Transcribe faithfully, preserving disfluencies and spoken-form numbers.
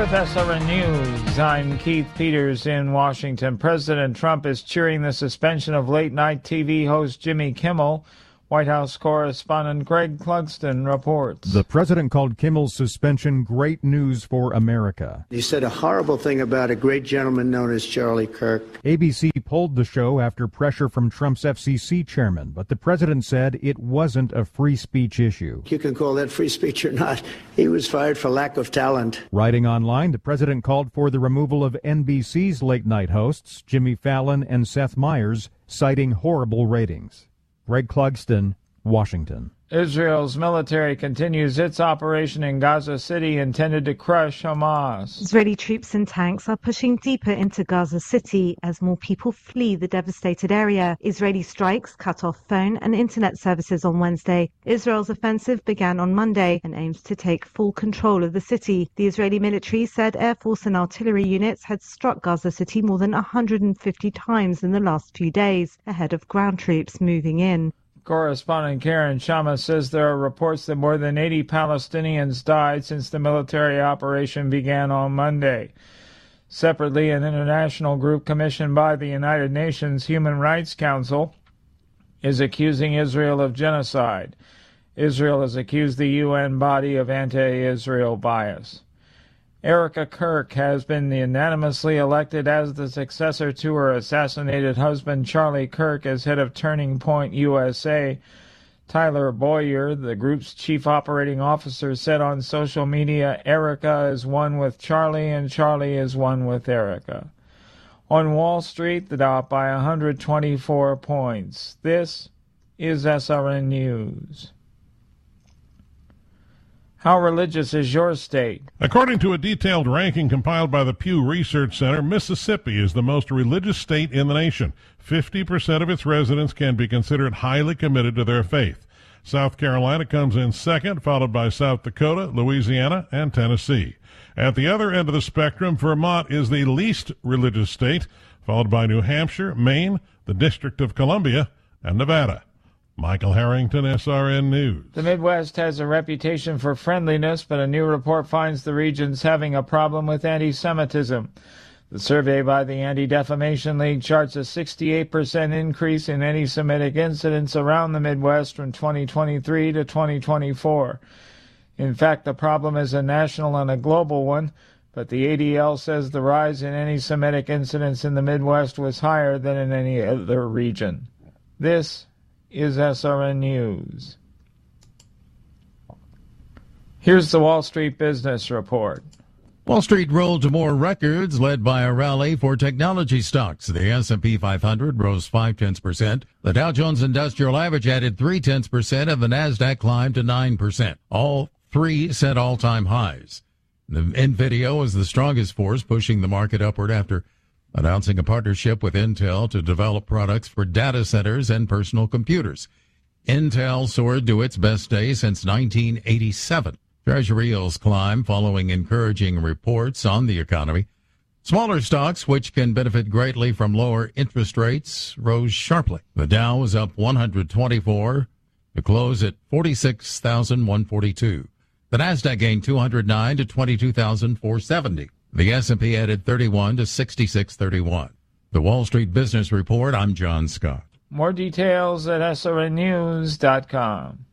With S R N News, I'm Keith Peters in Washington. President Trump is cheering the suspension of late-night T V host Jimmy Kimmel. White House correspondent Greg Clugston reports. The president called Kimmel's suspension great news for America. He said a horrible thing about a great gentleman known as Charlie Kirk. A B C pulled the show after pressure from Trump's F C C chairman, but the president said it wasn't a free speech issue. You can call that free speech or not. He was fired for lack of talent. Writing online, the president called for the removal of N B C's late-night hosts, Jimmy Fallon and Seth Meyers, citing horrible ratings. Greg Clugston, Washington. Israel's military continues its operation in Gaza City intended to crush Hamas. Israeli troops and tanks are pushing deeper into Gaza City as more people flee the devastated area. Israeli strikes cut off phone and internet services on Wednesday. Israel's offensive began on Monday and aims to take full control of the city. The Israeli military said Air Force and artillery units had struck Gaza City more than one hundred fifty times in the last few days, ahead of ground troops moving in. Correspondent Karen Shama says there are reports that more than eighty Palestinians died since the military operation began on Monday. Separately, an international group commissioned by the United Nations Human Rights Council is accusing Israel of genocide. Israel has accused the U N body of anti-Israel bias. Erica Kirk has been unanimously elected as the successor to her assassinated husband Charlie Kirk as head of Turning Point U S A. Tyler Boyer, the group's chief operating officer, said on social media, Erica is one with Charlie and Charlie is one with Erica. On Wall Street, the Dow up by one hundred twenty-four points. This is S R N News. How religious is your state? According to a detailed ranking compiled by the Pew Research Center, Mississippi is the most religious state in the nation. fifty percent of its residents can be considered highly committed to their faith. South Carolina comes in second, followed by South Dakota, Louisiana, and Tennessee. At the other end of the spectrum, Vermont is the least religious state, followed by New Hampshire, Maine, the District of Columbia, and Nevada. Michael Harrington, S R N News. The Midwest has a reputation for friendliness, but a new report finds the region's having a problem with anti-Semitism. The survey by the Anti-Defamation League charts a sixty-eight percent increase in anti-Semitic incidents around the Midwest from twenty twenty-three to twenty twenty-four. In fact, the problem is a national and a global one, but the A D L says the rise in anti-Semitic incidents in the Midwest was higher than in any other region. This is S R N News. Here's the Wall Street Business Report. Wall Street rolled to more records, led by a rally for technology stocks. The S and P five hundred rose five tenths percent. The Dow Jones Industrial Average added three tenths percent, and the Nasdaq climbed to nine percent. All three set all-time highs. The NVIDIA was the strongest force, pushing the market upward after announcing a partnership with Intel to develop products for data centers and personal computers. Intel soared to its best day since nineteen eighty-seven. Treasury yields climb following encouraging reports on the economy. Smaller stocks, which can benefit greatly from lower interest rates, rose sharply. The Dow was up one hundred twenty-four to close at forty-six thousand one hundred forty-two. The Nasdaq gained two hundred nine to twenty-two thousand four hundred seventy. The S and P added thirty-one to sixty-six thirty-one. The Wall Street Business Report, I'm John Scott. More details at S R N news dot com.